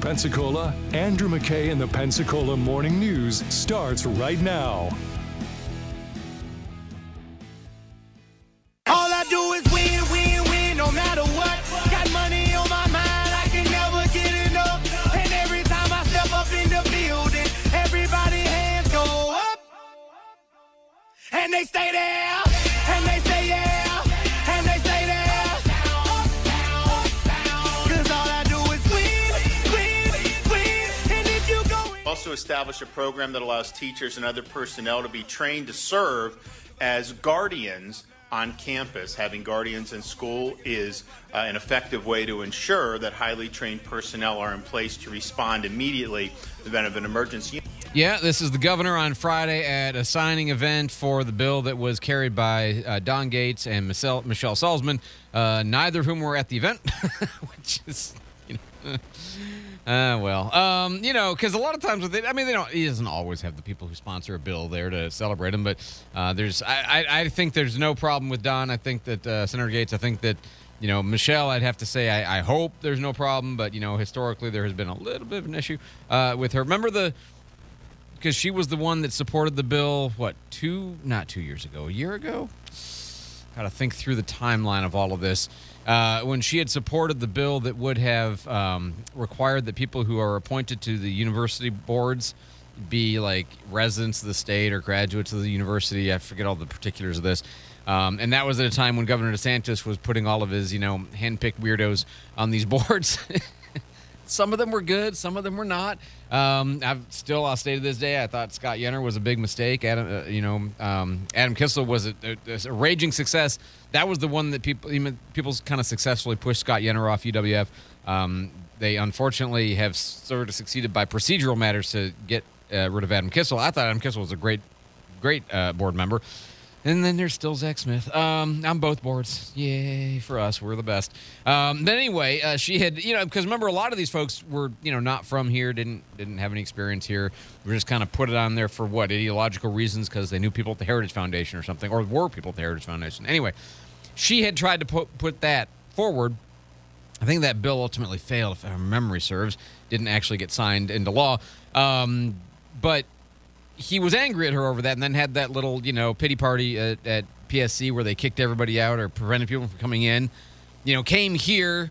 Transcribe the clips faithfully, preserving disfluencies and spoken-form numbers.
Pensacola, Andrew McKay and the Pensacola Morning News starts right now. All I do is win, win, win, no matter what. Got money on my mind, I can never get enough. And every time I step up in the building, everybody hands go up. And they stay there, and they say yeah, and they stay there. Cause all I do is win, win, win. And if you go in- Also establish a program that allows teachers and other personnel to be trained to serve as guardians on campus. Having guardians in school is uh, an effective way to ensure that highly trained personnel are in place to respond immediately in the event of an emergency. Yeah, this is the governor on Friday at a signing event for the bill that was carried by uh, Don Gates and Michelle, Michelle Salzman, uh, neither of whom were at the event, which is, you know, uh, well, um, you know, because a lot of times with it, I mean, they don't. He doesn't always have the people who sponsor a bill there to celebrate him, but uh, there's, I, I, I think there's no problem with Don. I think that uh, Senator Gates. I think that, you know, Michelle. I'd have to say, I, I hope there's no problem, but you know, historically there has been a little bit of an issue uh, with her. Remember the. Because she was the one that supported the bill, what, two, not two years ago, a year ago? Got to think through the timeline of all of this. Uh, when she had supported the bill that would have um, required that people who are appointed to the university boards be like residents of the state or graduates of the university. I forget all the particulars of this. Um, and that was at a time when Governor DeSantis was putting all of his, you know, handpicked weirdos on these boards. Some of them were good. Some of them were not. Um, I've still, I'll stay to this day, I thought Scott Yenner was a big mistake. Adam, uh, you know, um, Adam Kissel was a, a, a raging success. That was the one that people, even people kind of successfully pushed Scott Yenner off U W F. Um, they unfortunately have sort of succeeded by procedural matters to get uh, rid of Adam Kissel. I thought Adam Kissel was a great, great uh, board member. And then there's still Zach Smith. Um, on both boards. Yay for us. We're the best. Um, but anyway, uh, she had, you know, because remember, a lot of these folks were, you know, not from here, didn't didn't have any experience here. We just kind of put it on there for what, ideological reasons, because they knew people at the Heritage Foundation or something, or were people at the Heritage Foundation. Anyway, she had tried to put, put that forward. I think that bill ultimately failed, if my memory serves. Didn't actually get signed into law. Um, but he was angry at her over that, and then had that little, you know, pity party at, at P S C where they kicked everybody out or prevented people from coming in. You know, came here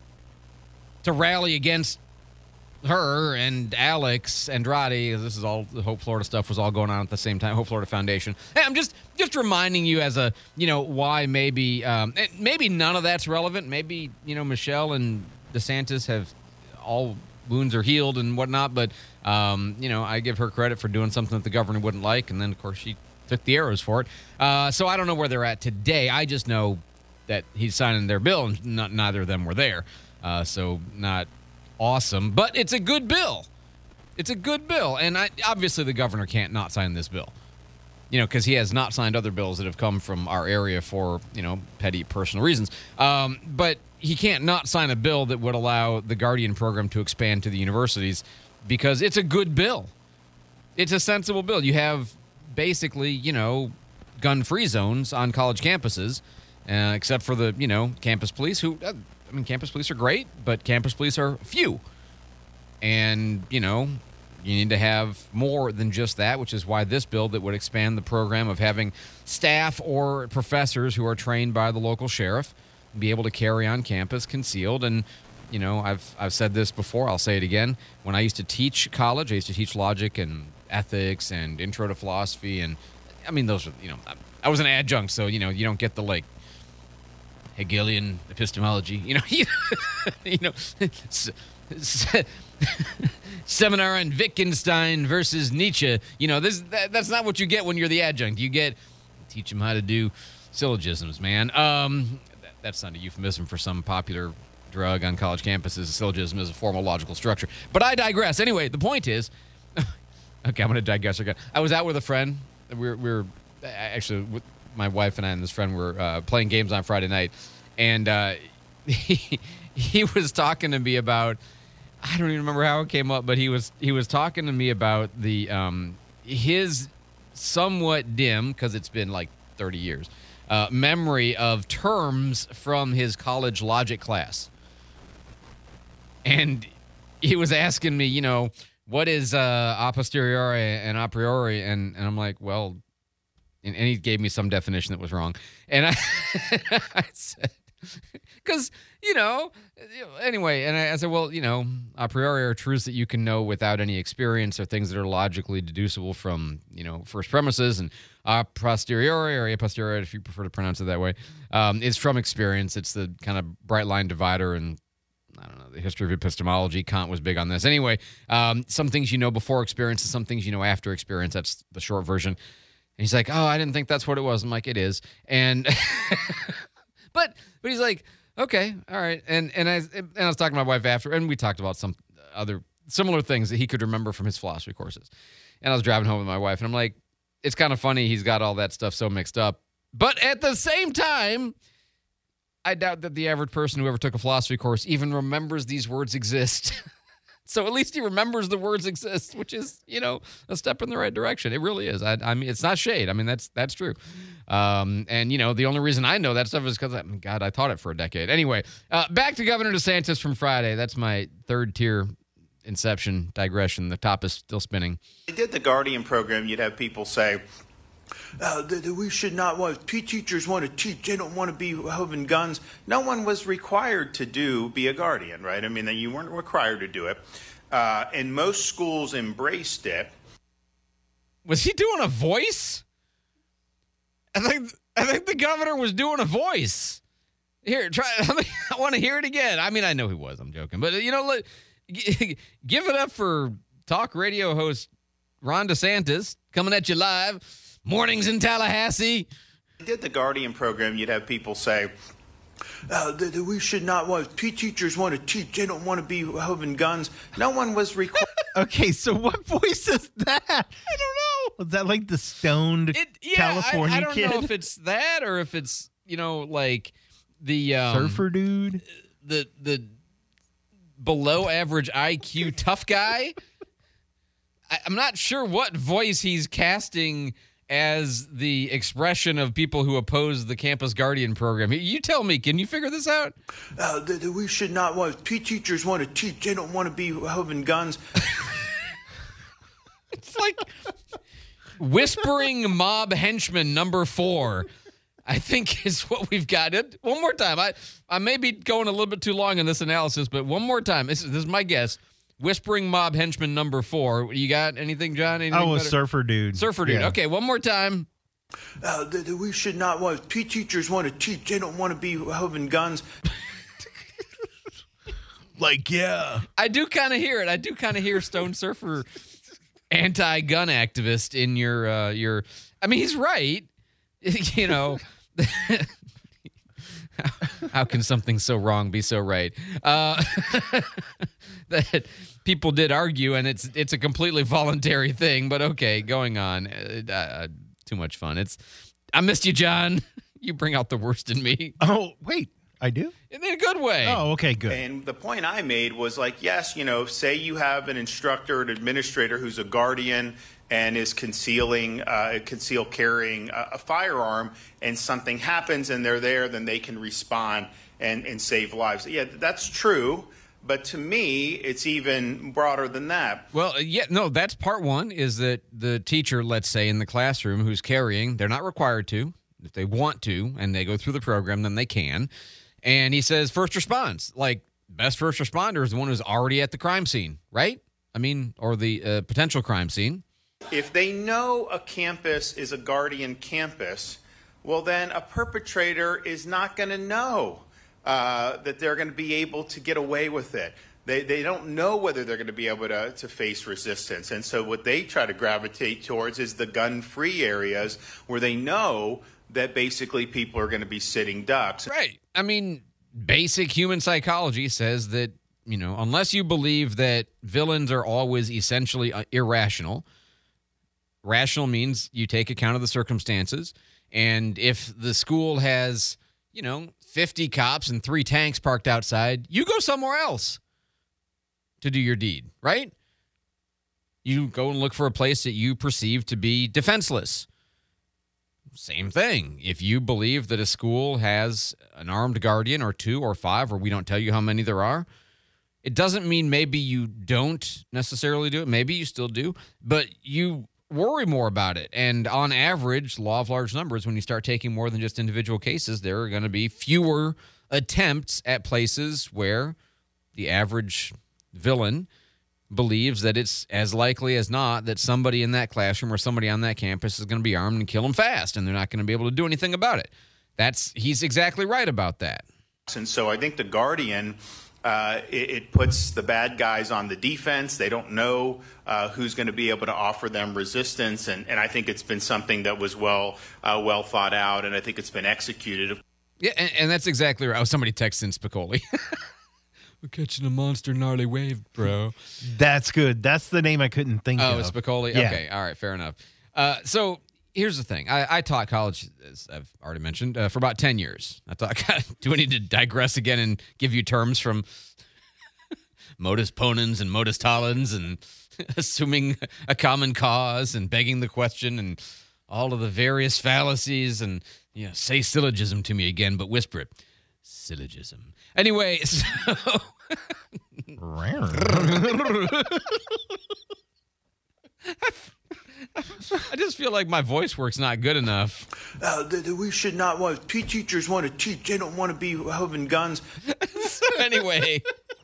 to rally against her and Alex Andrade. This is all, the Hope Florida stuff was all going on at the same time. Hope Florida Foundation. Hey, I'm just just reminding you as a, you know, why maybe um, maybe none of that's relevant. Maybe, you know, Michelle and DeSantis have all wounds are healed and whatnot, but um, you know, I give her credit for doing something that the governor wouldn't like, and then of course she took the arrows for it. Uh, so I don't know where they're at today. I just know that he's signing their bill, and not, neither of them were there. Uh, so not awesome, but it's a good bill. It's a good bill, and I, obviously the governor can't not sign this bill. You know, because he has not signed other bills that have come from our area for, you know, petty personal reasons. Um, but he can't not sign a bill that would allow the Guardian program to expand to the universities because it's a good bill. It's a sensible bill. You have basically, you know, gun-free zones on college campuses, uh, except for the, you know, campus police who, uh, I mean, campus police are great, but campus police are few. And, you know, you need to have more than just that, which is why this bill that would expand the program of having staff or professors who are trained by the local sheriff be able to carry on campus concealed. And, you know, I've I've said this before, I'll say it again. When I used to teach college, I used to teach logic and ethics and intro to philosophy. And, I mean, those are, you know, I was an adjunct, so, you know, you don't get the, like, Hegelian epistemology, you know, you know, seminar on Wittgenstein versus Nietzsche. You know, this that, that's not what you get when you're the adjunct. You get teach them how to do syllogisms, man. Um, that, that's not a euphemism for some popular drug on college campuses. A syllogism is a formal logical structure. But I digress. Anyway, the point is, okay, I'm going to digress again. I was out with a friend. We were, we were actually, with my wife and I and this friend were uh, playing games on Friday night, and uh, he, he was talking to me about, I don't even remember how it came up, but he was he was talking to me about the um, his somewhat dim, because it's been like thirty years, uh, memory of terms from his college logic class. And he was asking me, you know, what is uh, a posteriori and a priori? And, and I'm like, well, and, and he gave me some definition that was wrong. And I, I said, because, you know, anyway, and I, I said, well, you know, a priori are truths that you can know without any experience or things that are logically deducible from, you know, first premises. And a posteriori, or a posteriori, if you prefer to pronounce it that way, um, is from experience. It's the kind of bright line divider and I don't know, the history of epistemology. Kant was big on this. Anyway, um, some things you know before experience and some things you know after experience. That's the short version. And he's like, oh, I didn't think that's what it was. I'm like, it is. And but but he's like, okay, all right. And and I and I was talking to my wife after, and we talked about some other similar things that he could remember from his philosophy courses. And I was driving home with my wife, and I'm like, it's kind of funny he's got all that stuff so mixed up. But at the same time, I doubt that the average person who ever took a philosophy course even remembers these words exist. So at least he remembers the words exist, which is, you know, a step in the right direction. It really is. I, I mean, it's not shade. I mean, that's that's true. Um, and, you know, the only reason I know that stuff is because, I mean, God, I taught it for a decade. Anyway, uh, back to Governor DeSantis from Friday. That's my third tier inception digression. The top is still spinning. They did the Guardian program. You'd have people say, Uh, that, that we should not want, P teachers want to teach, they don't want to be holding guns. No one was required to do, be a guardian, right? I mean, you weren't required to do it. Uh, and most schools embraced it. Was he doing a voice? I think I think the governor was doing a voice. Here, try. I, mean, I want to hear it again. I mean, I know he was. I'm joking. But, you know, let, give it up for talk radio host Ron DeSantis coming at you live. Mornings in Tallahassee. They did the Guardian program. You'd have people say, uh, that, that we should not want, P teachers want to teach, they don't want to be holding guns. No one was required. Okay, so what voice is that? I don't know. Was that like the stoned It, yeah, California I, I don't kid? know if it's that or if it's, you know, like the um, surfer dude, the the below average I Q tough guy. I, I'm not sure what voice he's casting as the expression of people who oppose the Campus Guardian program. You tell me, can you figure this out? Uh, that, that we should not want, P teachers want to teach, they don't want to be holding guns. It's like whispering mob henchman number four, I think is what we've got. It one more time. I, I may be going a little bit too long in this analysis, but one more time. This is, this is my guess. Whispering mob henchman number four. You got anything, John? Anything oh, a better? surfer dude. Surfer dude. Yeah. Okay, one more time. Uh, that, that we should not want, P teachers want to teach, they don't want to be holding guns. Like, yeah. I do kind of hear it. I do kind of hear Stone Surfer anti-gun activist in your uh, your. I mean, he's right. You know. How, how can something so wrong be so right? Uh, that people did argue, and it's it's a completely voluntary thing. But okay, going on. Uh, uh, too much fun. It's. I missed you, John. You bring out the worst in me. Oh, wait. I do? In a good way. Oh, okay, good. And the point I made was like, yes, you know, say you have an instructor, an administrator who's a guardian and is concealing, uh, conceal carrying a, a firearm, and something happens and they're there, then they can respond and, and save lives. Yeah, that's true. But to me, it's even broader than that. Well, yeah, no, that's part one, is that the teacher, let's say, in the classroom who's carrying, they're not required to. If they want to and they go through the program, then they can. And he says first response, like best first responder is the one who's already at the crime scene, right? I mean, or the uh, potential crime scene. If they know a campus is a guardian campus, well, then a perpetrator is not going to know uh, that they're going to be able to get away with it. They they don't know whether they're going to be able to, to face resistance. And so what they try to gravitate towards is the gun-free areas where they know that basically people are going to be sitting ducks. Right. I mean, basic human psychology says that, you know, unless you believe that villains are always essentially irrational, rational means you take account of the circumstances. And if the school has, you know, fifty cops and three tanks parked outside, you go somewhere else to do your deed, right? You go and look for a place that you perceive to be defenseless. Same thing. If you believe that a school has an armed guardian or two or five, or we don't tell you how many there are, It doesn't mean maybe you don't necessarily do it. Maybe you still do, but you worry more about it. And on average, law of large numbers, when you start taking more than just individual cases, there are going to be fewer attempts at places where the average villain believes that it's as likely as not that somebody in that classroom or somebody on that campus is going to be armed and kill them fast, and they're not going to be able to do anything about it. That's he's exactly right about that. And so I think the Guardian, uh, it, it puts the bad guys on the defense. They don't know uh, who's going to be able to offer them resistance, and, and I think it's been something that was well uh, well thought out, and I think it's been executed. Yeah, and, and that's exactly right. Oh, somebody texted Spicoli. We're catching a monster gnarly wave, bro. That's good. That's the name I couldn't think oh, of. Oh, it's Spicoli? Yeah. Okay, all right, fair enough. Uh, so here's the thing. I, I taught college, as I've already mentioned, uh, for about ten years. I thought, do I need to digress again and give you terms from modus ponens and modus tollens and assuming a common cause and begging the question and all of the various fallacies and, you know, say syllogism to me again, but whisper it. Syllogism. Anyway, so... I just feel like my voice work's not good enough. Uh, the, the, we should not want P teachers want to teach. They don't want to be having guns. So anyway,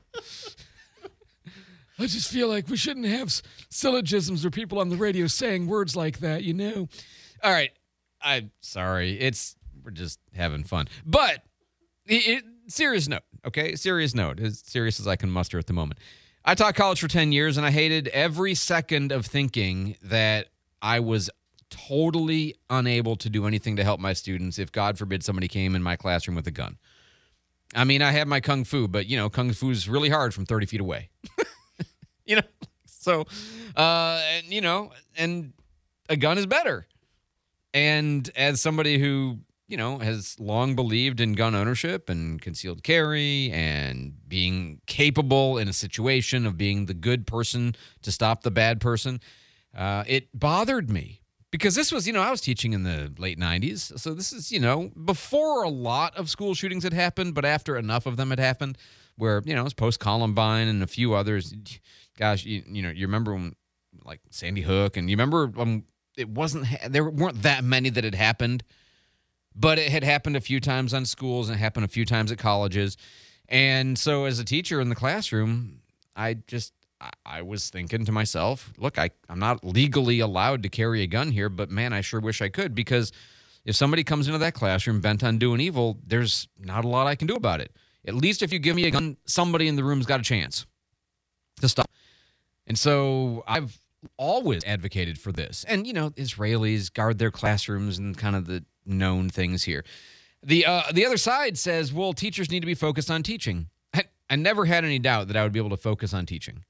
I just feel like we shouldn't have syllogisms or people on the radio saying words like that, you know? All right. I'm sorry. It's we're just having fun. But it, it, serious note, okay? Serious note. As serious as I can muster at the moment. I taught college for ten years, and I hated every second of thinking that I was totally unable to do anything to help my students if, God forbid, somebody came in my classroom with a gun. I mean, I had my kung fu, but, you know, kung fu is really hard from thirty feet away. you know? So, uh, and, you know, and a gun is better. And as somebody who, you know, has long believed in gun ownership and concealed carry and being capable in a situation of being the good person to stop the bad person, uh, it bothered me because this was, you know, I was teaching in the late nineties. So this is, you know, before a lot of school shootings had happened, but after enough of them had happened where, you know, it was post-Columbine and a few others. Gosh, you, you know, you remember when, like, Sandy Hook, and you remember when it wasn't, there weren't that many that had happened. But it had happened a few times on schools and it happened a few times at colleges. And so as a teacher in the classroom, I just, I, I was thinking to myself, look, I, I'm not legally allowed to carry a gun here, but man, I sure wish I could, because if somebody comes into that classroom bent on doing evil, there's not a lot I can do about it. At least if you give me a gun, somebody in the room's got a chance to stop. And so I've always advocated for this. And, you know, Israelis guard their classrooms and kind of the known things here. The uh, the other side says, well, teachers need to be focused on teaching. I, I never had any doubt that I would be able to focus on teaching.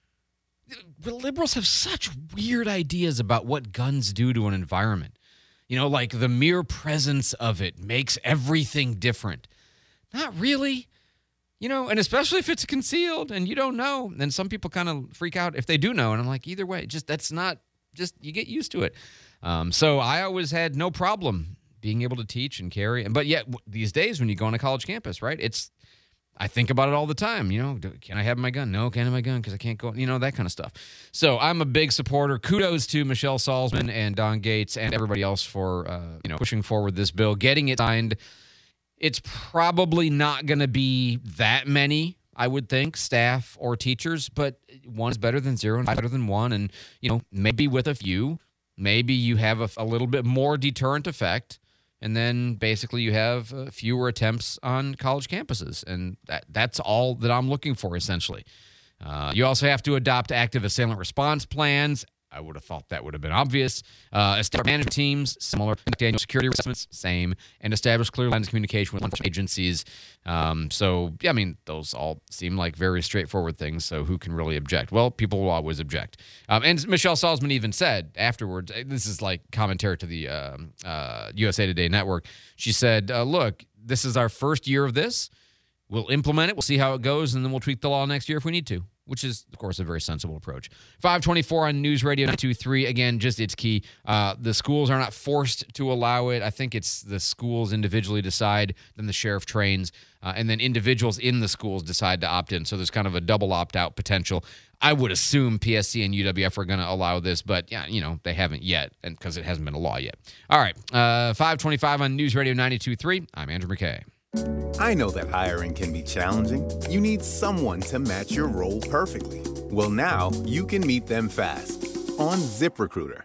But liberals have such weird ideas about what guns do to an environment. You know, like the mere presence of it makes everything different. Not really. You know, and especially if it's concealed and you don't know. And some people kind of freak out if they do know. And I'm like, either way, just that's not, just you get used to it. Um, so I always had no problem being able to teach and carry. But yet these days when you go on a college campus, right, it's, I think about it all the time. You know, can I have my gun? No, can't have my gun because I can't go, you know, that kind of stuff. So I'm a big supporter. Kudos to Michelle Salzman and Don Gates and everybody else for, uh, you know, pushing forward this bill, getting it signed. It's probably not going to be that many, I would think, staff or teachers, but one is better than zero and better than one. And, you know, maybe with a few, maybe you have a, a little bit more deterrent effect. And then basically you have uh, fewer attempts on college campuses. And that that's all that I'm looking for, essentially. Uh, you also have to adopt active assailant response plans. I would have thought that would have been obvious. Uh, establish management teams, similar. Annual security assessments, same. And establish clear lines of communication with agencies. Um, so, yeah, I mean, those all seem like very straightforward things. So who can really object? Well, people will always object. Um, and Michelle Salzman even said afterwards, this is like commentary to the um, uh, U S A Today network. She said, uh, look, this is our first year of this. we'll implement it. We'll see how it goes, and then we'll tweak the law next year if we need to, which is, of course, a very sensible approach. five twenty-four on News Radio nine two three. Again, just it's key. Uh, the schools are not forced to allow it. I think it's the schools individually decide, then the sheriff trains, uh, and then individuals in the schools decide to opt in. So there's kind of a double opt-out potential. I would assume P S C and U W F are going to allow this, but, yeah, you know, they haven't yet and because it hasn't been a law yet. All right, uh, five twenty-five on News Radio ninety-two three. I'm Andrew McKay. I know that hiring can be challenging. You need someone to match your role perfectly. Well, now you can meet them fast on ZipRecruiter.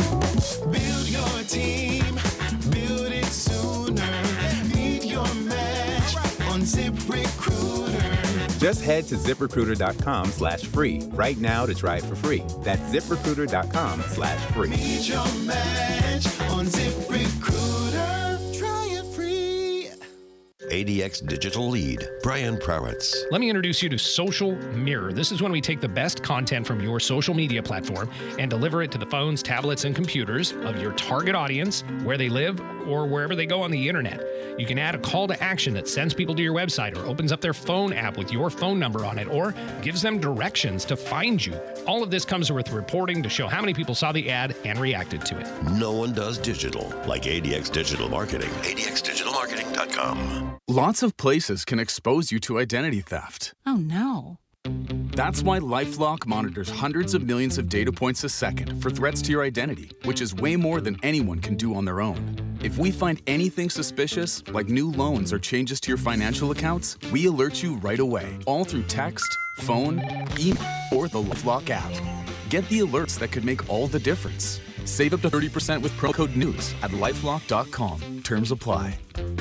Build your team, build it sooner. Meet your match on ZipRecruiter. Just head to ZipRecruiter.com slash free right now to try it for free. That's ZipRecruiter.com slash free. Meet your match on ZipRecruiter. Try it free. A D X Digital Lead, Brian Prawitz. Let me introduce you to Social Mirror. This is when we take the best content from your social media platform and deliver it to the phones, tablets, and computers of your target audience, where they live or wherever they go on the internet. You can add a call to action that sends people to your website or opens up their phone app with your phone number on it or gives them directions to find you. All of this comes with reporting to show how many people saw the ad and reacted to it. No one does digital like A D X Digital Marketing. A D X digital marketing dot com. Lots of places can expose you to identity theft. Oh, no. That's why LifeLock monitors hundreds of millions of data points a second for threats to your identity, which is way more than anyone can do on their own. If we find anything suspicious, like new loans or changes to your financial accounts, we alert you right away, all through text, phone, email, or the LifeLock app. Get the alerts that could make all the difference. Save up to thirty percent with promo code NEWS at lifelock dot com. Terms apply.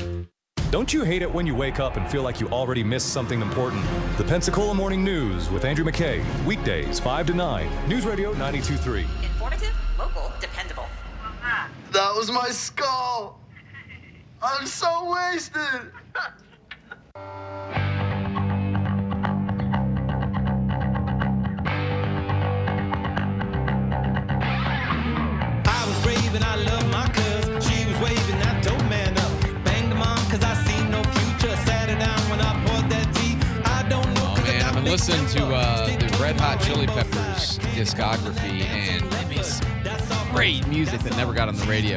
Don't you hate it when you wake up and feel like you already missed something important? The Pensacola Morning News with Andrew McKay. Weekdays, five to nine. News Radio ninety-two three. Informative, local, dependable. That was my skull. I'm so wasted. I was brave and I loved my cuz. She was waving that dope man up. Banged him on cause I see no future. Sat her down when I poured that tea. I don't know. Oh, man, I've been listening to uh, the Red Hot Chili Peppers discography, and it's great music that never got on the radio.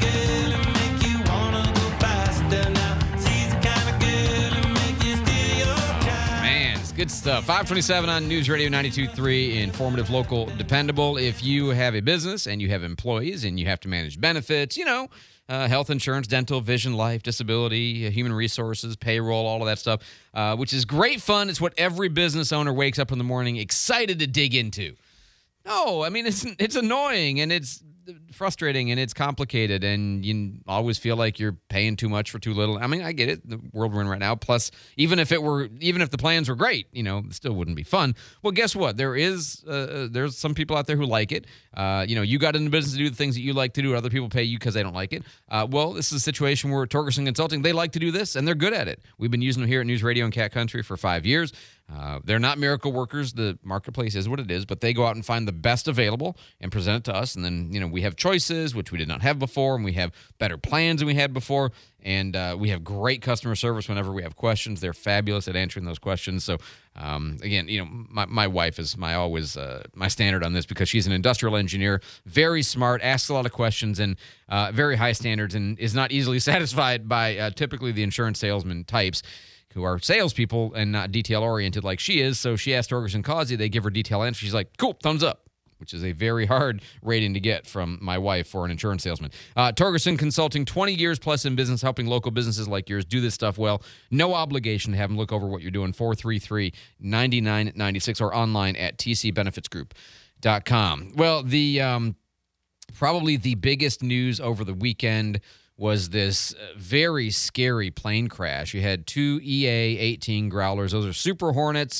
Man, it's good stuff. five twenty-seven on News Radio ninety-two three, informative, local, dependable. If you have a business and you have employees and you have to manage benefits, you know, uh, health insurance, dental, vision, life, disability, uh, human resources, payroll, all of that stuff, uh, which is great fun. It's what every business owner wakes up in the morning excited to dig into. No, I mean, it's it's annoying and it's frustrating and it's complicated and you always feel like you're paying too much for too little. I mean, I get it, the world we're in right now. Plus, even if it were, even if the plans were great, you know, it still wouldn't be fun. Well, guess what? There is, uh, there's some people out there who like it. Uh, you know, you got into business to do the things that you like to do. Other people pay you because they don't like it. Uh, well, this is a situation where Torgerson Consulting, they like to do this and they're good at it. We've been using them here at News Radio and Cat Country for five years. Uh, they're not miracle workers. The marketplace is what it is, but they go out and find the best available and present it to us. And then, you know, we have choices, which we did not have before, and we have better plans than we had before. And uh, we have great customer service whenever we have questions. They're fabulous at answering those questions. So, um, again, you know, my, my wife is my always uh, my standard on this because she's an industrial engineer, very smart, asks a lot of questions, and uh, very high standards, and is not easily satisfied by uh, typically the insurance salesman types who are salespeople and not detail-oriented like she is. So she asked Torgerson Causey. They give her detail answers. She's like, cool, thumbs up, which is a very hard rating to get from my wife for an insurance salesman. Uh, Torgerson Consulting, twenty years plus in business, helping local businesses like yours do this stuff well. No obligation to have them look over what you're doing. four three three, nine nine nine six or online at t c benefits group dot com. Well, the um, probably the biggest news over the weekend was this very scary plane crash. You had two E A eighteen Growlers. Those are Super Hornets.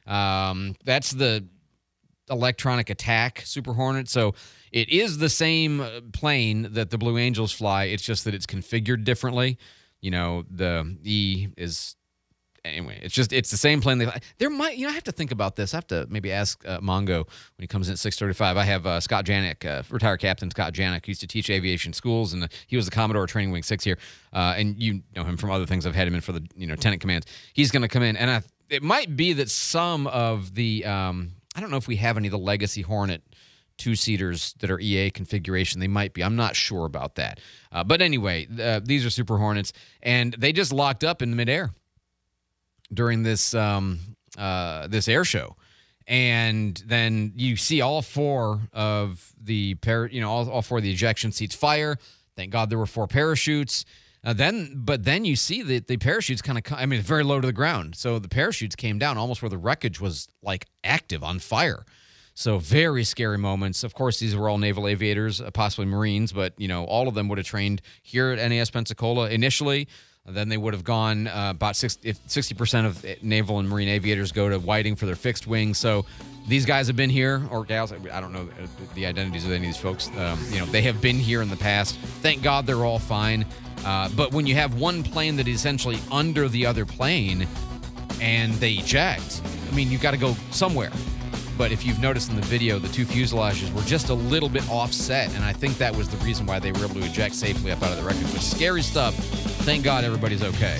Um, that's the electronic attack Super Hornet. So it is the same plane that the Blue Angels fly. It's just that it's configured differently. You know, the E is anyway, it's just it's the same plane. They there might you know I have to think about this. I have to maybe ask uh, Mongo when he comes in at six thirty-five. I have uh, Scott Janik, uh, retired captain Scott Janik, who used to teach aviation schools, and uh, he was the Commodore Training Wing Six here. Uh, and you know him from other things. I've had him in for the you know tenant commands. He's going to come in, and I, it might be that some of the um, I don't know if we have any of the Legacy Hornet two-seaters that are E A configuration. They might be. I'm not sure about that. Uh, but anyway, uh, these are Super Hornets, and they just locked up in midair during this um, uh, this air show. And then you see all four of the par- you know all, all four of the ejection seats fire. Thank God there were four parachutes. Uh, then, but then you see that the parachutes kind of, I mean, it's very low to the ground. So the parachutes came down almost where the wreckage was like active on fire. So very scary moments. Of course, these were all naval aviators, uh, possibly Marines, but, you know, all of them would have trained here at N A S Pensacola initially. Then they would have gone uh, about sixty percent of naval and Marine aviators go to Whiting for their fixed wing. So these guys have been here, or gals, I don't know the identities of any of these folks. Um, you know, they have been here in the past. Thank God they're all fine. Uh, but when you have one plane that is essentially under the other plane and they eject, I mean, you've got to go somewhere. But if you've noticed in the video, the two fuselages were just a little bit offset, and I think that was the reason why they were able to eject safely up out of the wreckage. But scary stuff. Thank God everybody's okay.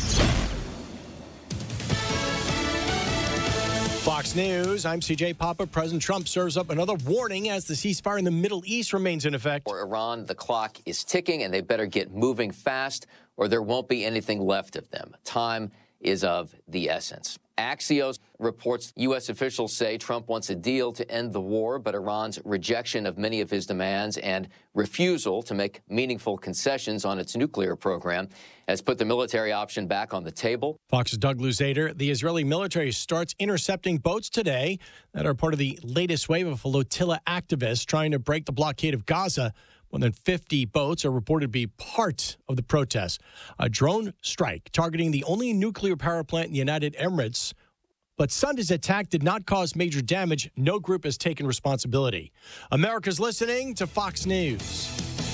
Fox News, I'm C J Papa. President Trump serves up another warning as the ceasefire in the Middle East remains in effect. For Iran, the clock is ticking, and they better get moving fast, or there won't be anything left of them. Time is of the essence. Axios reports U S officials say Trump wants a deal to end the war, but Iran's rejection of many of his demands and refusal to make meaningful concessions on its nuclear program has put the military option back on the table. Fox's Doug Luzader. The Israeli military starts intercepting boats today that are part of the latest wave of flotilla activists trying to break the blockade of Gaza. More than fifty boats are reported to be part of the protests. A drone strike targeting the only nuclear power plant in the United Emirates. But Sunday's attack did not cause major damage. No group has taken responsibility. America's listening to Fox News.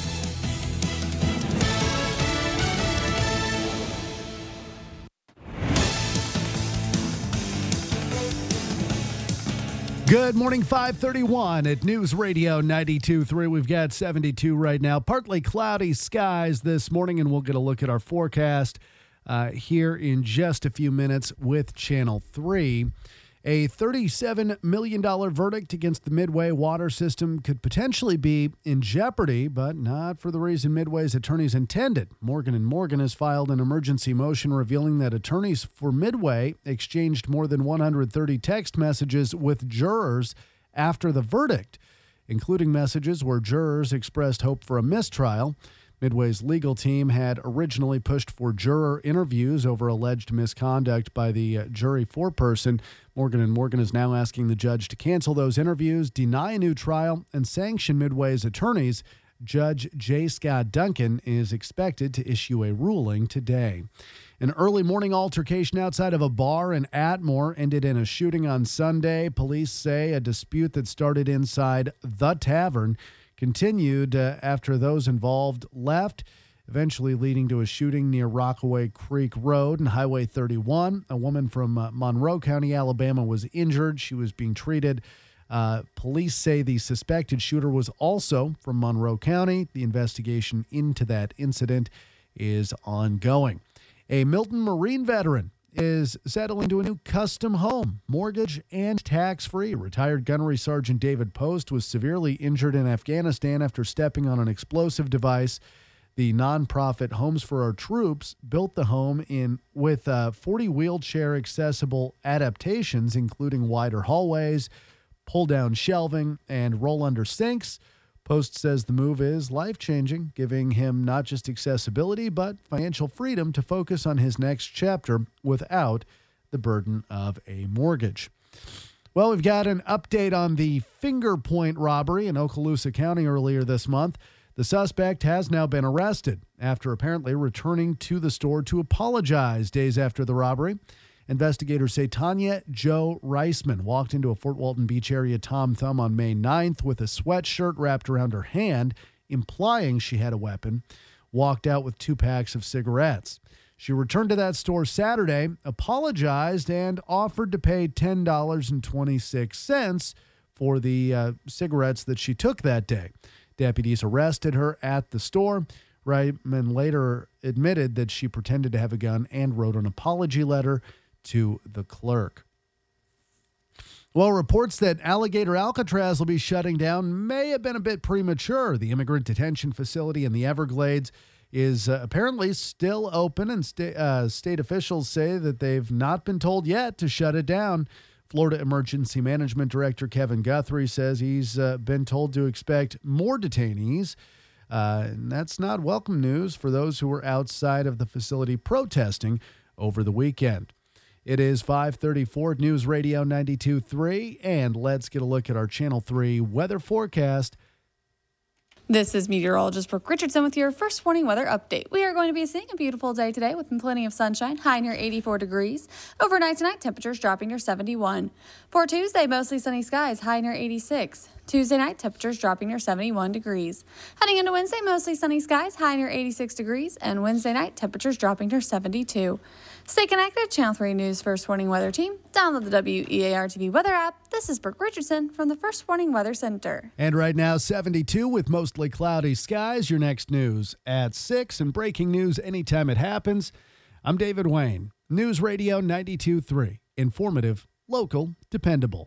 Good morning, five thirty-one at News Radio ninety-two point three. We've got seventy-two right now. Partly cloudy skies this morning, and we'll get a look at our forecast uh, here in just a few minutes with Channel three. A thirty-seven million dollars verdict against the Midway water system could potentially be in jeopardy, but not for the reason Midway's attorneys intended. Morgan and Morgan has filed an emergency motion revealing that attorneys for Midway exchanged more than one hundred thirty text messages with jurors after the verdict, including messages where jurors expressed hope for a mistrial. Midway's legal team had originally pushed for juror interviews over alleged misconduct by the uh, jury foreperson. Morgan and Morgan is now asking the judge to cancel those interviews, deny a new trial, and sanction Midway's attorneys. Judge J. Scott Duncan is expected to issue a ruling today. An early morning altercation outside of a bar in Atmore ended in a shooting on Sunday. Police say a dispute that started inside the tavern continued uh, after those involved left, eventually leading to a shooting near Rockaway Creek Road and Highway thirty-one. A woman from uh, Monroe County, Alabama, was injured. She was being treated. Uh, police say the suspected shooter was also from Monroe County. The investigation into that incident is ongoing. A Milton Marine veteran is settling into a new custom home, mortgage and tax-free. Retired Gunnery Sergeant David Post was severely injured in Afghanistan after stepping on an explosive device. The nonprofit Homes for Our Troops built the home in with uh, forty wheelchair-accessible adaptations, including wider hallways, pull-down shelving, and roll-under sinks. Post says the move is life-changing, giving him not just accessibility, but financial freedom to focus on his next chapter without the burden of a mortgage. Well, we've got an update on the Finger Point robbery in Okaloosa County earlier this month. The suspect has now been arrested after apparently returning to the store to apologize days after the robbery. Investigators say Tanya Jo Reisman walked into a Fort Walton Beach area Tom Thumb on May ninth with a sweatshirt wrapped around her hand, implying she had a weapon, walked out with two packs of cigarettes. She returned to that store Saturday, apologized, and offered to pay ten dollars and twenty-six cents for the uh, cigarettes that she took that day. Deputies arrested her at the store. Reitman later admitted that she pretended to have a gun and wrote an apology letter to the clerk. Well, reports that Alligator Alcatraz will be shutting down may have been a bit premature. The immigrant detention facility in the Everglades is uh, apparently still open, and sta- uh, state officials say that they've not been told yet to shut it down. Florida Emergency Management Director Kevin Guthrie says he's uh, been told to expect more detainees. Uh, and that's not welcome news for those who were outside of the facility protesting over the weekend. It is five thirty-four at News Radio ninety-two point three, and let's get a look at our Channel three weather forecast. This is meteorologist Brooke Richardson with your first warning weather update. We are going to be seeing a beautiful day today with plenty of sunshine, high near eighty-four degrees. Overnight tonight, temperatures dropping near seventy-one. For Tuesday, mostly sunny skies, high near eighty-six. Tuesday night, temperatures dropping near seventy-one degrees. Heading into Wednesday, mostly sunny skies, high near eighty-six degrees. And Wednesday night, temperatures dropping near seventy-two. Stay connected, Channel three News First Warning Weather Team. Download the W E A R T V weather app. This is Brooke Richardson from the First Warning Weather Center. And right now, seventy-two with mostly cloudy skies. Your next news at six, and breaking news anytime it happens. I'm David Wayne. News Radio ninety-two point three. Informative, local, dependable.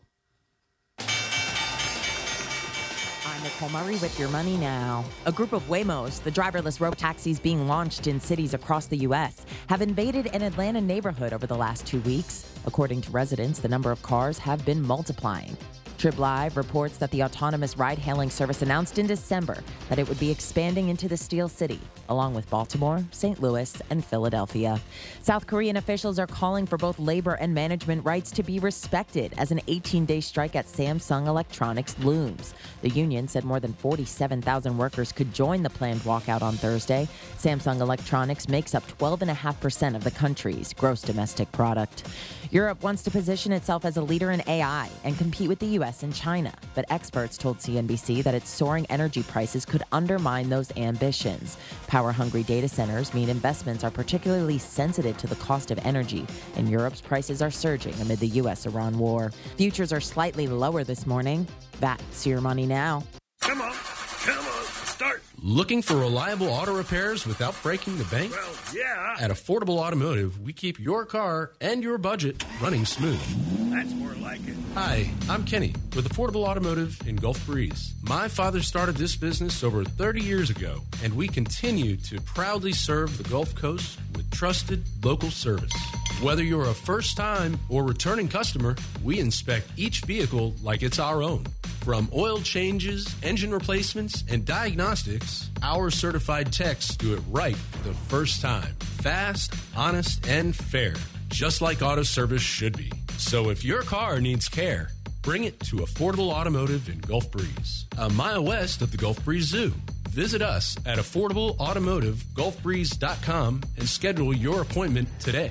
Nicole Murray with your money now. A group of Waymos, the driverless robo taxis being launched in cities across the U S, have invaded an Atlanta neighborhood over the last two weeks. According to residents, the number of cars have been multiplying. Trib Live reports that the autonomous ride-hailing service announced in December that it would be expanding into the Steel City, along with Baltimore, Saint Louis, and Philadelphia. South Korean officials are calling for both labor and management rights to be respected as an eighteen-day strike at Samsung Electronics looms. The union said more than forty-seven thousand workers could join the planned walkout on Thursday. Samsung Electronics makes up twelve point five percent of the country's gross domestic product. Europe wants to position itself as a leader in A I and compete with the U S and China, but experts told C N B C that its soaring energy prices could undermine those ambitions. Power-hungry data centers mean investments are particularly sensitive to the cost of energy, and Europe's prices are surging amid the U S Iran war. Futures are slightly lower this morning. That's your money now. Come on, come on, start. Looking for reliable auto repairs without breaking the bank? Well, yeah. At Affordable Automotive, we keep your car and your budget running smooth. That's more like it. Hi, I'm Kenny with Affordable Automotive in Gulf Breeze. My father started this business over thirty years ago, and we continue to proudly serve the Gulf Coast with trusted local service. Whether you're a first-time or returning customer, we inspect each vehicle like it's our own. From oil changes, engine replacements, and diagnostics, our certified techs do it right the first time. Fast, honest, and fair, just like auto service should be. So if your car needs care, bring it to Affordable Automotive in Gulf Breeze, a mile west of the Gulf Breeze Zoo. Visit us at affordable automotive gulf breeze dot com and schedule your appointment today.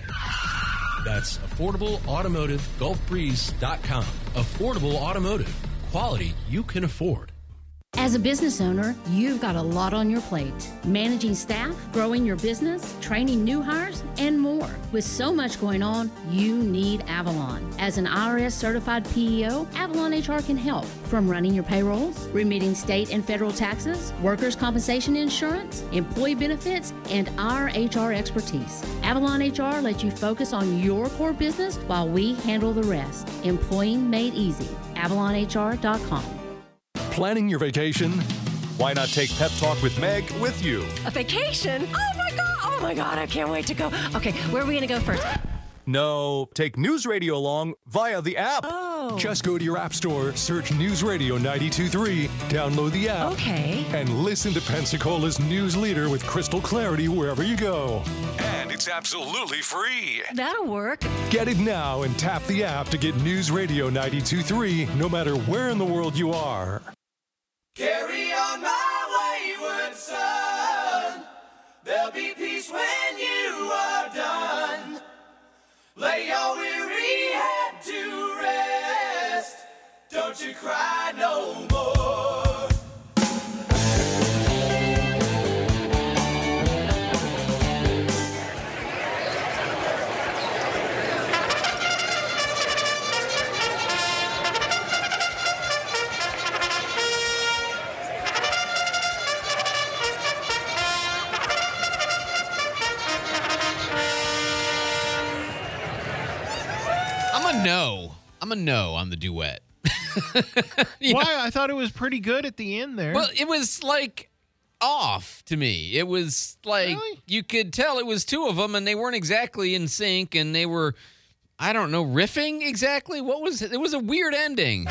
That's affordable automotive gulf breeze dot com. Affordable Automotive. Quality you can afford. As a business owner, you've got a lot on your plate. Managing staff, growing your business, training new hires, and more. With so much going on, you need Avalon. As an I R S-certified P E O, Avalon H R can help. From running your payrolls, remitting state and federal taxes, workers' compensation insurance, employee benefits, and our H R expertise. Avalon H R lets you focus on your core business while we handle the rest. Employing made easy. avalon h r dot com. Planning your vacation? Why not take Pep Talk with Meg with you? A vacation? Oh my God! Oh my God! I can't wait to go. Okay, where are we gonna go first? No, take News Radio along via the app. Oh. Just go to your app store, search News Radio ninety-two point three, download the app. Okay. And listen to Pensacola's news leader with crystal clarity wherever you go. And it's absolutely free. That'll work. Get it now and tap the app to get News Radio ninety-two point three no matter where in the world you are. Carry on my wayward son. There'll be peace when you are done. Lay your weary head to rest. Don't you cry no more. I'm a no. I'm a no on the duet. Why? Know? I thought it was pretty good at the end there. Well, it was like off to me. It was like really? You could tell it was two of them, and they weren't exactly in sync, and they were, I don't know, riffing exactly. What was it? It was a weird ending.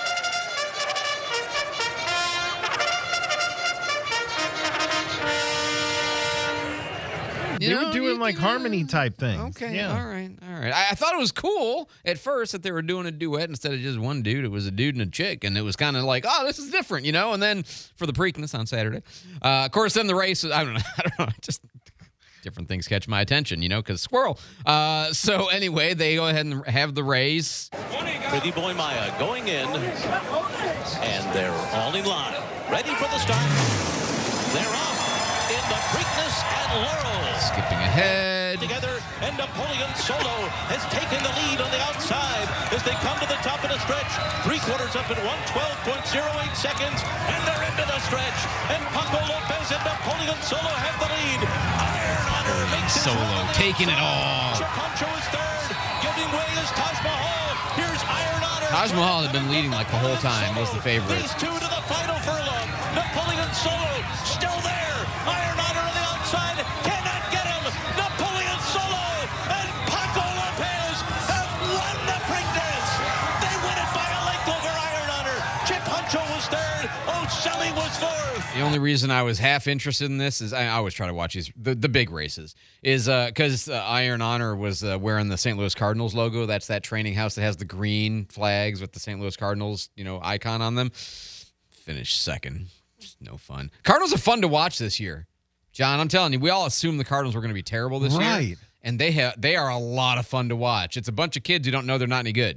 You they know, were doing like can, harmony type things. Okay, yeah. all right, all right. I, I thought it was cool at first that they were doing a duet instead of just one dude. It was a dude and a chick, and it was kind of like, oh, this is different, you know. And then for the Preakness on Saturday, uh, of course, then the race. I don't know. I don't know. Just different things catch my attention, you know, because squirrel. Uh, so anyway, they go ahead and have the race. Pretty Boy Maya going in, and they're all in line, ready for the start. They're off in the Preakness and Laurel. Skipping ahead. Together, and Napoleon Solo has taken the lead on the outside as they come to the top of the stretch. Three quarters up in one twelve point oh eight seconds, and they're into the stretch. And Paco Lopez and Napoleon Solo have the lead. Iron Honor makes it. Solo taking it all. Chipancho is third. Giving way is Taj Mahal. Here's Iron Honor. Taj Mahal had been leading like the whole time. Was the favorite. These two to the final furlong. Napoleon Solo still there. Iron Honor on the outside. Cannot get him. Napoleon Solo and Paco Lopez have won the Preakness. They win it by a length over Iron Honor. Chip Huncho was third. O'Sully was fourth. The only reason I was half interested in this is I always try to watch these the, the big races is because uh, uh, Iron Honor was uh, wearing the Saint Louis Cardinals logo. That's that training house that has the green flags with the Saint Louis Cardinals, you know, icon on them. Finished second. Just no fun. Cardinals are fun to watch this year. John, I'm telling you, we all assumed the Cardinals were going to be terrible this right. year. And they have they are a lot of fun to watch. It's a bunch of kids who don't know they're not any good.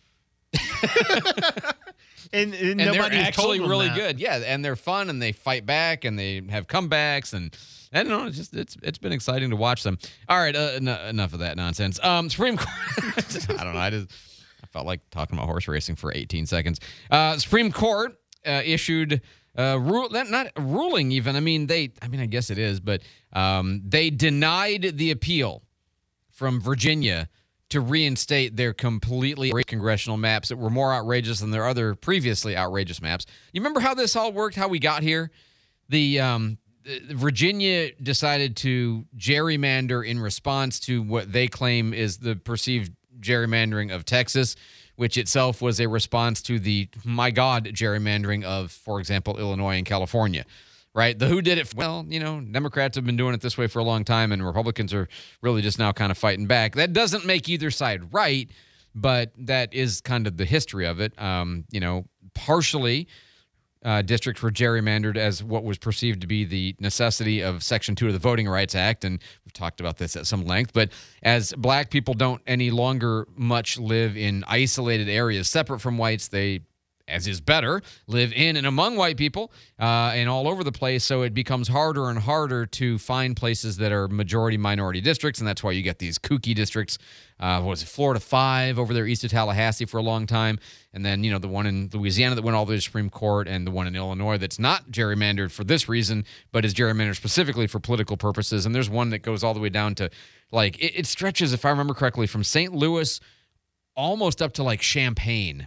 and, and, and they're actually told them really that. good. Yeah, and they're fun and they fight back and they have comebacks and I don't know, it's just it's it's been exciting to watch them. All right, uh, en- enough of that nonsense. Um, Supreme Court. I don't know. I just I felt like talking about horse racing for eighteen seconds. Uh, Supreme Court uh, issued Uh, rule not ruling even. I mean, they. I mean, I guess it is, but um, they denied the appeal from Virginia to reinstate their completely congressional maps that were more outrageous than their other previously outrageous maps. You remember how this all worked? How we got here? The um, Virginia decided to gerrymander in response to what they claim is the perceived gerrymandering of Texas, which itself was a response to the, my God, gerrymandering of, for example, Illinois and California, right? The who did it? Well, you know, Democrats have been doing it this way for a long time, and Republicans are really just now kind of fighting back. That doesn't make either side right, but that is kind of the history of it. Um, you know, partially uh, districts were gerrymandered as what was perceived to be the necessity of Section two of the Voting Rights Act, and we've talked about this at some length, but as black people don't any longer much live in isolated areas separate from whites, they, as is better, live in and among white people uh, and all over the place, so it becomes harder and harder to find places that are majority-minority districts, and that's why you get these kooky districts. Uh, what was it, Florida five over there east of Tallahassee for a long time, and then, you know, the one in Louisiana that went all the way to the Supreme Court, and the one in Illinois that's not gerrymandered for this reason, but is gerrymandered specifically for political purposes, and there's one that goes all the way down to, like, it, it stretches, if I remember correctly, from Saint Louis almost up to, like, Champaign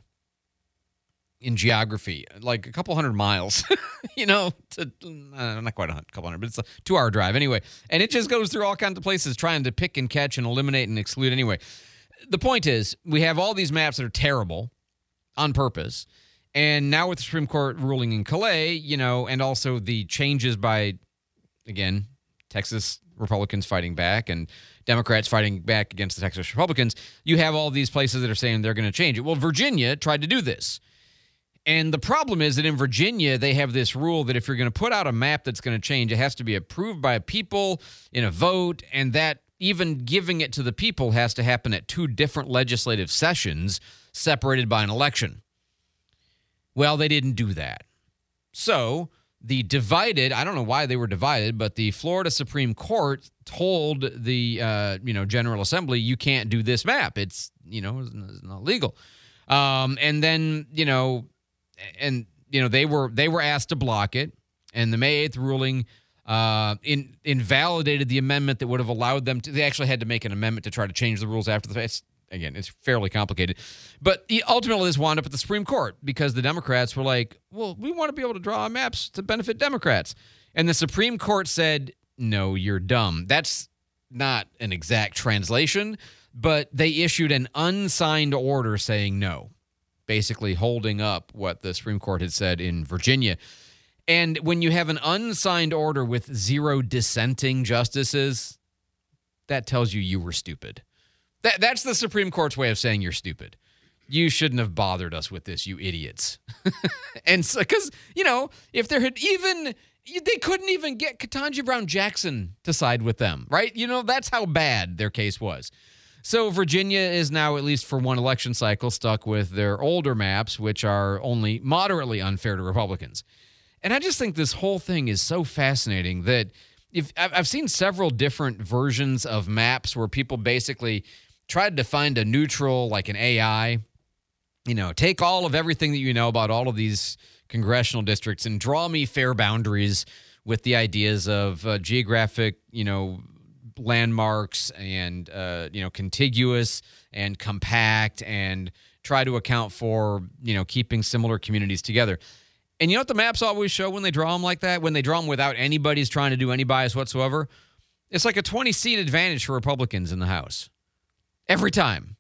in geography, like a couple hundred miles, you know, to, uh, not quite a couple hundred, but it's a two-hour drive anyway. And it just goes through all kinds of places trying to pick and catch and eliminate and exclude anyway. The point is, we have all these maps that are terrible on purpose. And now with the Supreme Court ruling in Calais, you know, and also the changes by, again, Texas Republicans fighting back and Democrats fighting back against the Texas Republicans, you have all these places that are saying they're going to change it. Well, Virginia tried to do this. And the problem is that in Virginia, they have this rule that if you're going to put out a map that's going to change, it has to be approved by people in a vote, and that even giving it to the people has to happen at two different legislative sessions separated by an election. Well, they didn't do that. So the divided, I don't know why they were divided, but the Florida Supreme Court told the uh, you know General Assembly, you can't do this map. It's, you know, it's not legal. Um, and then, you know, and you know they were they were asked to block it, and the May eighth ruling uh, in, invalidated the amendment that would have allowed them to. They actually had to make an amendment to try to change the rules after the fact. again, it's fairly complicated. But ultimately, this wound up at the Supreme Court because the Democrats were like, well, we want to be able to draw maps to benefit Democrats. And the Supreme Court said, no, you're dumb. That's not an exact translation, but they issued an unsigned order saying no, basically holding up what the Supreme Court had said in Virginia. And when you have an unsigned order with zero dissenting justices, that tells you you were stupid. That That's the Supreme Court's way of saying you're stupid. You shouldn't have bothered us with this, you idiots. And so, because, you know, if there had even... they couldn't even get Ketanji Brown Jackson to side with them, right? You know, that's how bad their case was. So Virginia is now, at least for one election cycle, stuck with their older maps, which are only moderately unfair to Republicans. And I just think this whole thing is so fascinating that if I've seen several different versions of maps where people basically tried to find a neutral, like an A I, you know, take all of everything that you know about all of these congressional districts and draw me fair boundaries with the ideas of uh, geographic, you know, landmarks and, uh, you know, contiguous and compact and try to account for, you know, keeping similar communities together. And you know what the maps always show when they draw them like that? When they draw them without anybody's trying to do any bias whatsoever? It's like a twenty-seat advantage for Republicans in the House. Every time.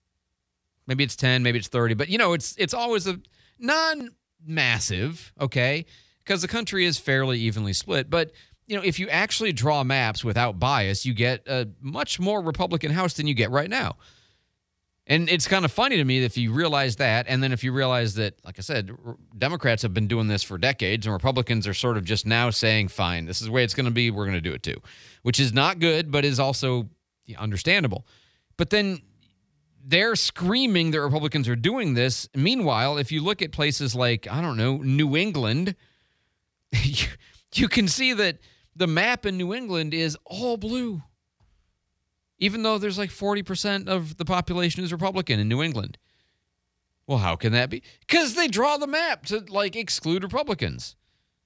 Maybe it's ten, maybe it's thirty, but, you know, it's it's always a non- massive, okay, because the country is fairly evenly split. But, you know, if you actually draw maps without bias, you get a much more Republican House than you get right now. And it's kind of funny to me if you realize that, and then if you realize that, like I said, Democrats have been doing this for decades, and Republicans are sort of just now saying, fine, this is the way it's going to be, we're going to do it too, which is not good, but is also understandable. But then they're screaming that Republicans are doing this. Meanwhile, if you look at places like, I don't know, New England, you, you can see that the map in New England is all blue, even though there's like forty percent of the population is Republican in New England. Well, how can that be? Because they draw the map to, like, exclude Republicans.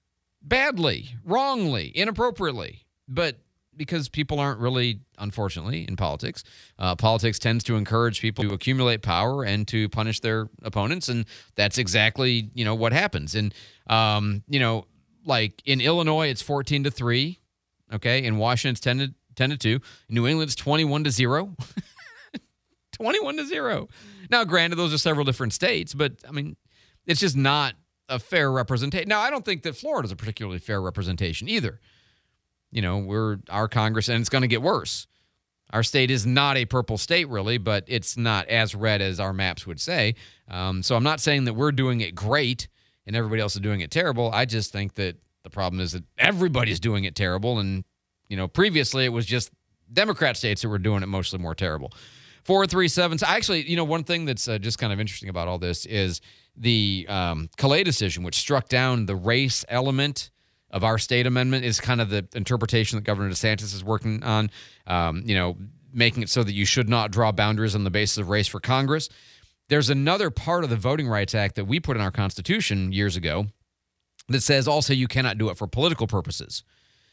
Badly, wrongly, inappropriately. But because people aren't really, unfortunately, in politics. Uh, politics tends to encourage people to accumulate power and to punish their opponents, and that's exactly, you know, what happens. And, um, you know, like in Illinois, it's fourteen to three, okay? In Washington, it's ten to, ten to two. In New England, it's twenty-one to zero. twenty-one to zero. Now, granted, those are several different states, but, I mean, it's just not a fair representation. Now, I don't think that Florida's a particularly fair representation either. You know, we're our Congress, and it's going to get worse. Our state is not a purple state, really, but it's not as red as our maps would say. Um, so I'm not saying that we're doing it great and everybody else is doing it terrible. I just think that the problem is that everybody's doing it terrible. And, you know, previously it was just Democrat states that were doing it mostly more terrible. four three seven. So actually, you know, one thing that's uh, just kind of interesting about all this is the um, Calais decision, which struck down the race element of our state amendment, is kind of the interpretation that Governor DeSantis is working on, um, you know, making it so that you should not draw boundaries on the basis of race for Congress. There's another part of the Voting Rights Act that we put in our Constitution years ago that says also you cannot do it for political purposes.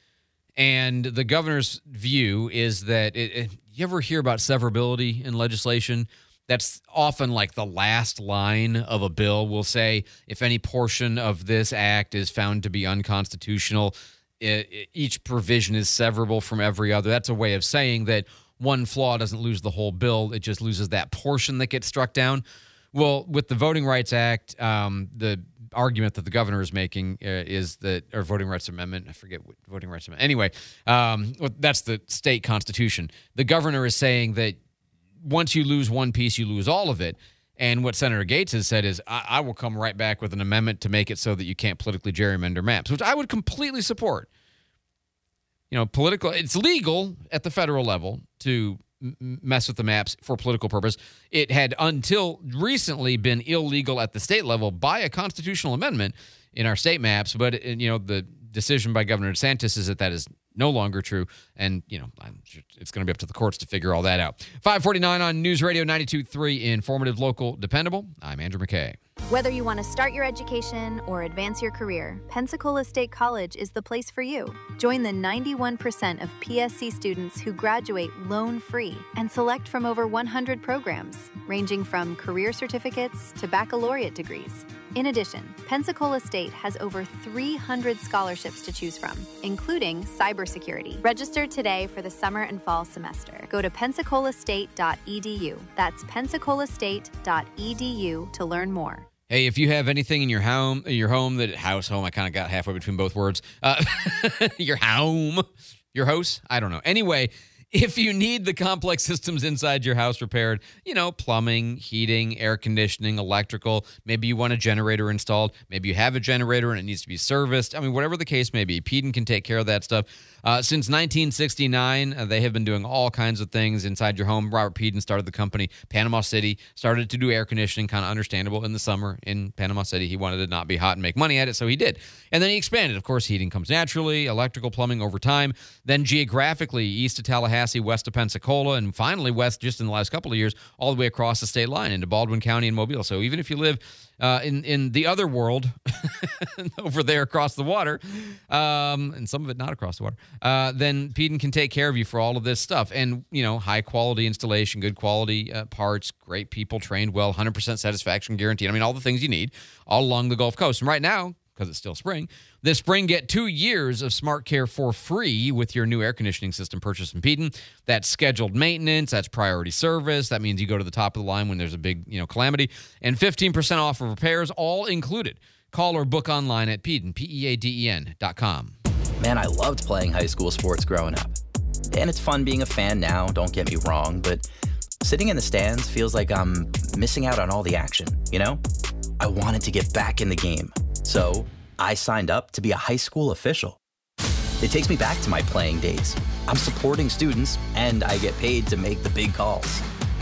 And the governor's view is that, it, it, you ever hear about severability in legislation? That's often like the last line of a bill will say, if any portion of this act is found to be unconstitutional, it, it, each provision is severable from every other. That's a way of saying that one flaw doesn't lose the whole bill. It just loses that portion that gets struck down. Well, with the Voting Rights Act, um, the argument that the governor is making uh, is that, or Voting Rights Amendment, I forget what Voting Rights Amendment. Anyway, um, well, that's the state constitution. The governor is saying that once you lose one piece, you lose all of it. And what Senator Gates has said is, I, I will come right back with an amendment to make it so that you can't politically gerrymander maps, which I would completely support. You know, political, it's legal at the federal level to m- mess with the maps for political purpose. It had until recently been illegal at the state level by a constitutional amendment in our state maps. But, you know, the decision by Governor DeSantis is that that is no longer true. And, you know, I'm, it's going to be up to the courts to figure all that out. five forty-nine on News Radio ninety-two point three, informative, local, dependable. I'm Andrew McKay. Whether you want to start your education or advance your career, Pensacola State College is the place for you. Join the ninety-one percent of P S C students who graduate loan-free and select from over one hundred programs, ranging from career certificates to baccalaureate degrees. In addition, Pensacola State has over three hundred scholarships to choose from, including cybersecurity. Register today for the summer and fall semester. Go to pensacola state dot e d u. That's pensacola state dot e d u to learn more. Hey, if you have anything in your home, your home that house, home, I kind of got halfway between both words. Uh, your home, your house, I don't know. Anyway, if you need the complex systems inside your house repaired, you know, plumbing, heating, air conditioning, electrical, maybe you want a generator installed, maybe you have a generator and it needs to be serviced. I mean, whatever the case may be, Peden can take care of that stuff. Uh, since nineteen sixty-nine, uh, they have been doing all kinds of things inside your home. Robert Peden started the company, Panama City, started to do air conditioning, kind of understandable in the summer in Panama City. He wanted to not be hot and make money at it, so he did. And then he expanded. Of course, heating comes naturally, electrical, plumbing over time. Then geographically, east of Tallahassee, west of Pensacola, and finally west just in the last couple of years, all the way across the state line into Baldwin County and Mobile. So even if you live uh, in, in the other world, over there across the water, um, and some of it not across the water, uh, then Peden can take care of you for all of this stuff. And, you know, high quality installation, good quality uh, parts, great people, trained well, one hundred percent satisfaction guaranteed. I mean, all the things you need all along the Gulf Coast. And right now, because it's still spring, this spring, get two years of Smart Care for free with your new air conditioning system purchased from Peden. That's scheduled maintenance. That's priority service. That means you go to the top of the line when there's a big, you know, calamity. And fifteen percent off of repairs, all included. Call or book online at Peden, P E A D E N dot com. Man, I loved playing high school sports growing up. And it's fun being a fan now, don't get me wrong, but sitting in the stands feels like I'm missing out on all the action, you know? I wanted to get back in the game. So I signed up to be a high school official. It takes me back to my playing days. I'm supporting students, and I get paid to make the big calls.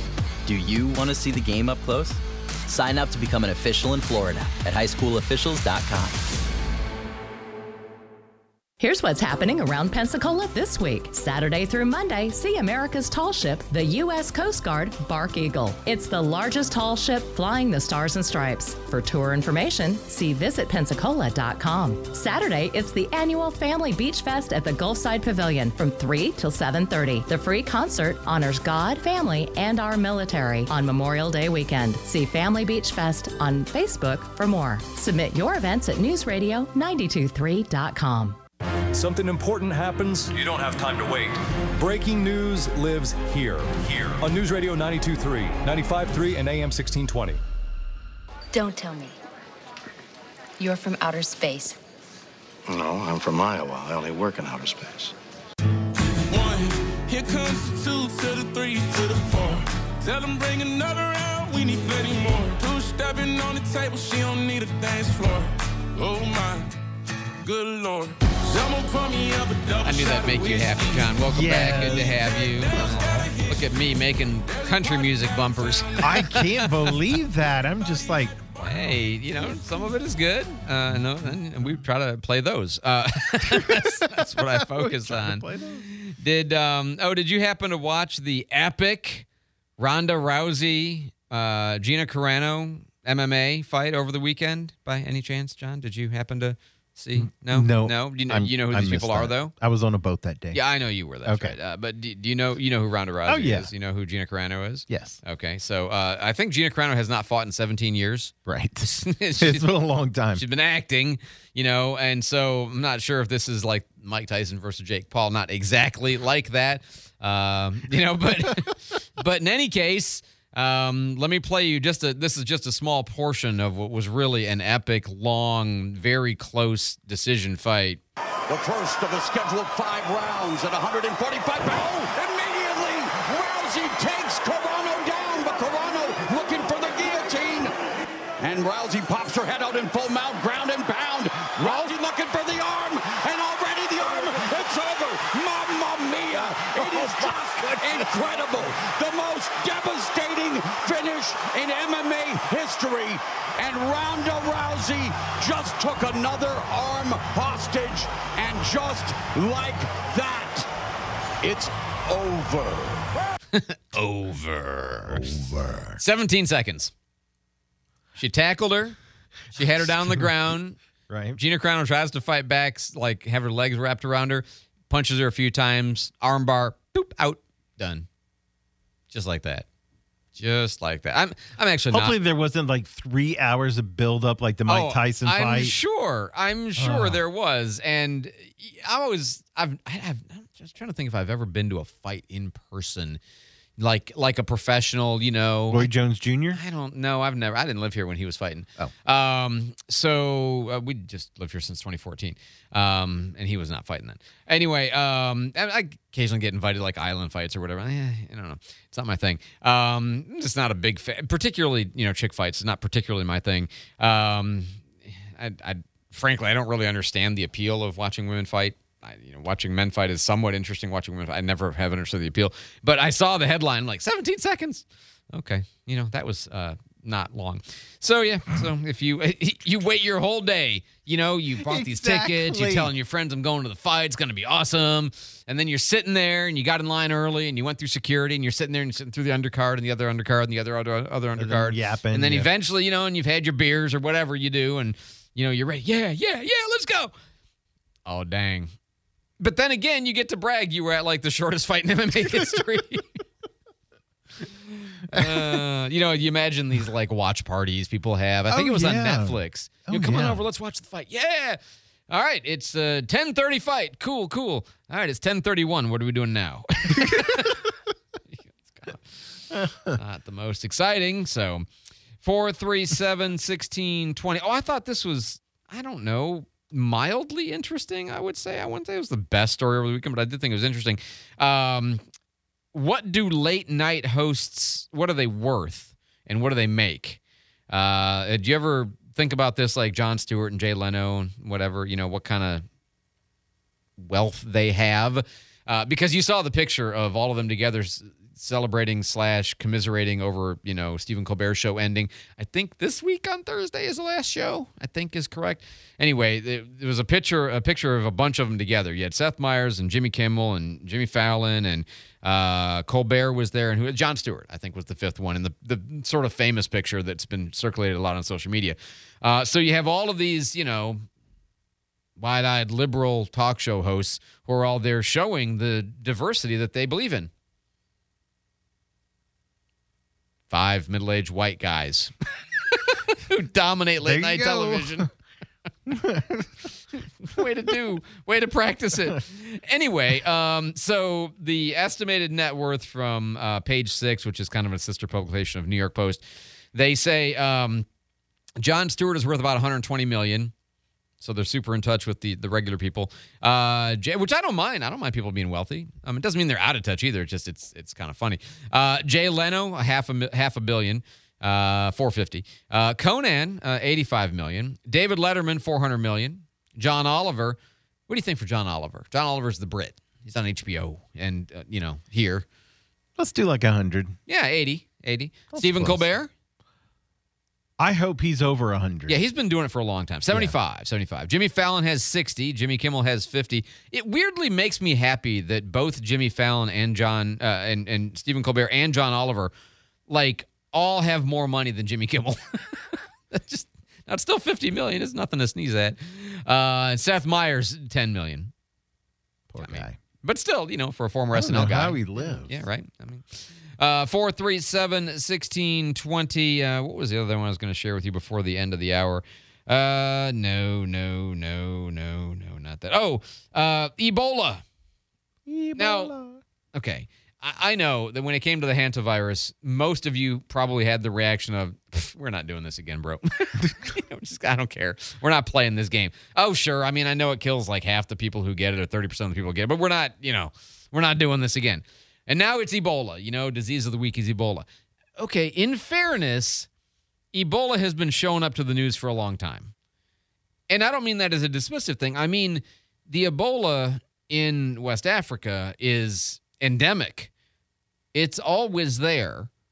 Do you want to see the game up close? Sign up to become an official in Florida at high school officials dot com. Here's what's happening around Pensacola this week. Saturday through Monday, see America's tall ship, the U S Coast Guard Bark Eagle. It's the largest tall ship flying the Stars and Stripes. For tour information, see visit pensacola dot com. Saturday, it's the annual Family Beach Fest at the Gulfside Pavilion from three till seven thirty. The free concert honors God, family, and our military on Memorial Day weekend. See Family Beach Fest on Facebook for more. Submit your events at news radio nine two three dot com. Something important happens, you don't have time to wait. Breaking news lives here. Here. On News Radio ninety-two point three, ninety-five point three, and A M sixteen twenty. Don't tell me. You're from outer space. No, I'm from Iowa. I only work in outer space. One, here comes the two to the three to the four. Tell them bring another round, we need plenty more. Two stepping on the table, she don't need a dance floor. Oh my, good Lord. I knew that'd make you happy, John. Welcome Yes. back. Good to have you. Look at me making country music bumpers. I can't believe that. I'm just like, hey, you know, some of it is good. Uh, no, and we try to play those. Uh, that's, that's what I focus on. Did um, oh, did you happen to watch the epic Ronda Rousey, uh, Gina Carano M M A fight over the weekend? By any chance, John? Did you happen to see? No, no, no. Do you know, I'm- you know who I these missed people are, that. though? I was on a boat that day. Yeah, I know you were. That's Okay. right. Uh, but do, do you know you know who Ronda Rousey Oh, yeah. is? You know who Gina Carano is? Yes. Okay, so uh, I think Gina Carano has not fought in seventeen years. Right. She's- It's been a long time. She's been acting, you know, and so I'm not sure if this is like Mike Tyson versus Jake Paul. Not exactly like that, um, you know, but but in any case. Um, let me play you just a, this is just a small portion of what was really an epic, long, very close decision fight. The first of the scheduled five rounds at one forty-five pounds. Oh, immediately, Rousey takes Carano down, but Carano looking for the guillotine. And Rousey pops her head out in full mount, ground and pound. Rousey looking for the arm, and already the arm, it's over. Mamma mia, it is just incredible. The most devastating finish finish in M M A history. And Ronda Rousey just took another arm hostage. And just like that, it's over. Over. Over. seventeen seconds. She tackled her. She had her down on the ground. Right. Gina Carano tries to fight back, like have her legs wrapped around her, punches her a few times, armbar, boop, out, done. Just like that. Just like that. I'm I'm actually Hopefully not. there wasn't like three hours of build up like the Mike Oh, Tyson I'm fight. sure. I'm sure Oh. there was. And I always, I've, I've, I'm just trying to think if I've ever been to a fight in person, like like a professional, you know. Roy Jones Junior? I don't know. I've never, I didn't live here when he was fighting. Oh. Um, so uh, we just lived here since twenty fourteen. Um, and he was not fighting then. Anyway, um, I, I occasionally get invited to like island fights or whatever. Eh, I don't know. It's not my thing. Um, I'm just not a big fan, particularly, you know, chick fights. It's not particularly my thing. Um, I, I, frankly, I don't really understand the appeal of watching women fight. I, you know, watching men fight is somewhat interesting. Watching women fight, I never have understood the appeal. But I saw the headline, like seventeen seconds. Okay, you know that was uh, not long. So yeah, so if you you wait your whole day, you know, you bought these tickets, you're telling your friends I'm going to the fight, it's going to be awesome, and then you're sitting there and you got in line early and you went through security and you're sitting there and you're sitting through the undercard and the other undercard and the other other, other undercard, yapping, and then yeah. eventually, you know, and you've had your beers or whatever you do, and you know you're ready. Yeah, yeah, yeah, let's go. Oh dang. But then again, you get to brag you were at like the shortest fight in M M A history. uh, you know, you imagine these like watch parties people have. I think Oh, it was on yeah. Netflix. Oh, you know, come on yeah. over, let's watch the fight. Yeah. All right, it's a ten thirty fight. Cool, cool. All right, it's ten thirty-one. What are we doing now? Not the most exciting. So four three seven, one six, twenty. Oh, I thought this was, I don't know, mildly interesting, I would say. I wouldn't say it was the best story over the weekend, but I did think it was interesting. Um, what do late night hosts, what are they worth and what do they make? Uh, did you ever think about this, like Jon Stewart and Jay Leno and whatever, you know, what kind of wealth they have? Uh, because you saw the picture of all of them together s- celebrating slash commiserating over, you know, Stephen Colbert's show ending. I think this week on Thursday is the last show, I think is correct. Anyway, there, there was a picture a picture of a bunch of them together. You had Seth Meyers and Jimmy Kimmel and Jimmy Fallon and uh, Colbert was there, and who Jon Stewart, I think, was the fifth one, and the, the sort of famous picture that's been circulated a lot on social media. Uh, so you have all of these, you know, wide-eyed liberal talk show hosts who are all there showing the diversity that they believe in. Five middle-aged white guys who dominate There you late-night go. television. Way to do. Way to practice it. Anyway, um, so the estimated net worth from uh, Page Six, which is kind of a sister publication of New York Post, they say um, Jon Stewart is worth about one hundred twenty million dollars. So they're super in touch with the, the regular people, uh, Jay, which I don't mind. I don't mind people being wealthy. Um, it doesn't mean they're out of touch either. It's just it's it's kind of funny. Uh, Jay Leno, a half a mi- half a billion, uh, four fifty. Uh, Conan, uh, eighty-five million. David Letterman, four hundred million. John Oliver, what do you think for John Oliver? John Oliver's the Brit. He's on H B O and uh, you know here. Let's do like a hundred. Yeah, eighty, eighty. That's Stephen close. Colbert. I hope he's over a hundred. Yeah, he's been doing it for a long time. seventy-five, seventy-five. Jimmy Fallon has sixty. Jimmy Kimmel has fifty. It weirdly makes me happy that both Jimmy Fallon and John uh, and and Stephen Colbert and John Oliver, like, all have more money than Jimmy Kimmel. That's just now it's still fifty million. It's nothing to sneeze at. Uh, and Seth Meyers, ten million. Poor I mean, guy. but still, you know, for a former I S don't N L know guy, how he lives. Yeah, right. I mean. Uh, four three seven, sixteen twenty. Uh, what was the other one I was going to share with you before the end of the hour? Uh, no, no, no, no, no, not that. Oh, uh, Ebola. Ebola. Now, okay. I, I know that when it came to the hantavirus, most of you probably had the reaction of, we're not doing this again, bro. You know, just, I don't care. We're not playing this game. Oh, sure. I mean, I know it kills like half the people who get it or thirty percent of the people who get it, but we're not, you know, we're not doing this again. And now it's Ebola, you know, disease of the week is Ebola. Okay, in fairness, Ebola has been showing up to the news for a long time. And I don't mean that as a dismissive thing. I mean, the Ebola in West Africa is endemic. It's always there.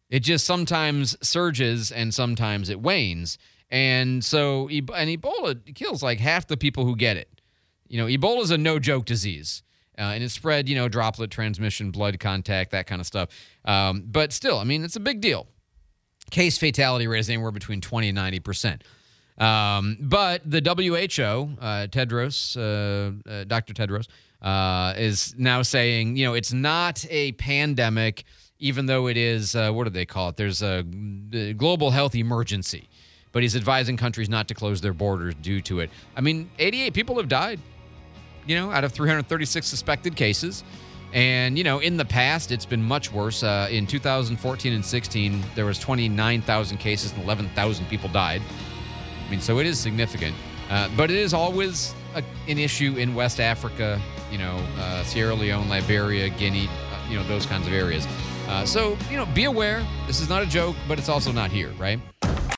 It just sometimes surges and sometimes it wanes. And so, and Ebola kills like half the people who get it. You know, Ebola is a no-joke disease. Uh, and it's spread, you know, droplet transmission, blood contact, that kind of stuff. Um, but still, I mean, it's a big deal. Case fatality rate is anywhere between twenty and ninety percent. Um, but the W H O, uh, Tedros, uh, uh, Doctor Tedros, uh, is now saying, you know, it's not a pandemic, even though it is, uh, what do they call it? There's a, a global health emergency. But he's advising countries not to close their borders due to it. I mean, eighty-eight people have died, you know, out of three hundred thirty-six suspected cases. And, you know, in the past, it's been much worse. Uh, in two thousand fourteen and sixteen, there was twenty-nine thousand cases and eleven thousand people died. I mean, so it is significant. Uh, but it is always a, an issue in West Africa, you know, uh, Sierra Leone, Liberia, Guinea, uh, you know, those kinds of areas. Uh, so, you know, be aware. This is not a joke, but it's also not here, right?